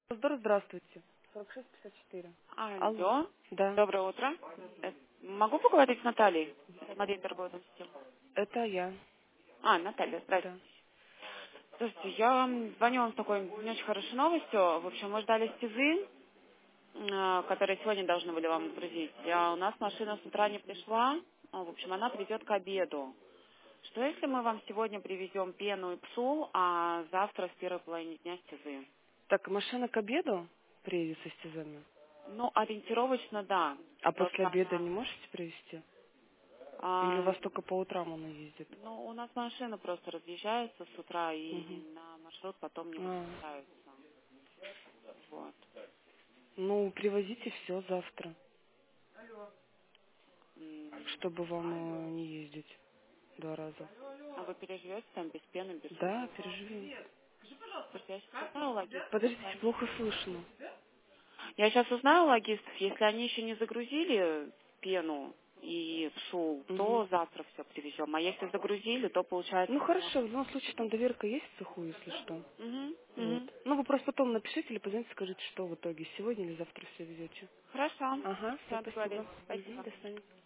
Здравствуйте. 4654. Алло. Алло, Да, доброе утро. Могу поговорить с Натальей? Смотреть торговую систему. это я. Наталья, здрасте. Да. Слушайте, я вам звоню вам с такой не очень хорошей новостью. В общем, мы ждали стезы, которые сегодня должны были вам загрузить. А у нас машина с утра не пришла. В общем, она придет к обеду. Что если мы вам сегодня привезем пену и псул, а завтра в первой половине дня стезы? Так, машина к обеду приедет со стезами? Ну, ориентировочно, да. А после Просто обеда не она... можете привезти? Или у а, вас только по утрам она ездит? Ну, у нас машина просто разъезжается с утра и Угу. на маршрут потом не А, возвращаются. Вот. ну, привозите все завтра, чтобы вам М, не ездить 2 раза. А вы переживете там без пены, без Да, псу? переживем. Слушайте, я сейчас узнаю у логистов. Подождите, плохо слышно. Я сейчас узнаю у логистов, если они еще не загрузили пену и псу, Угу. то завтра все привезем. А если загрузили, то Ну получается... хорошо, в любом случае там доверка есть в цеху, если что. Угу, Вот. угу. Ну вы просто потом напишите или позвоните, скажите, что в итоге сегодня или завтра все везете. Хорошо. Ага, все, Все, договорились. спасибо. Мгм, Спасибо. до свидания.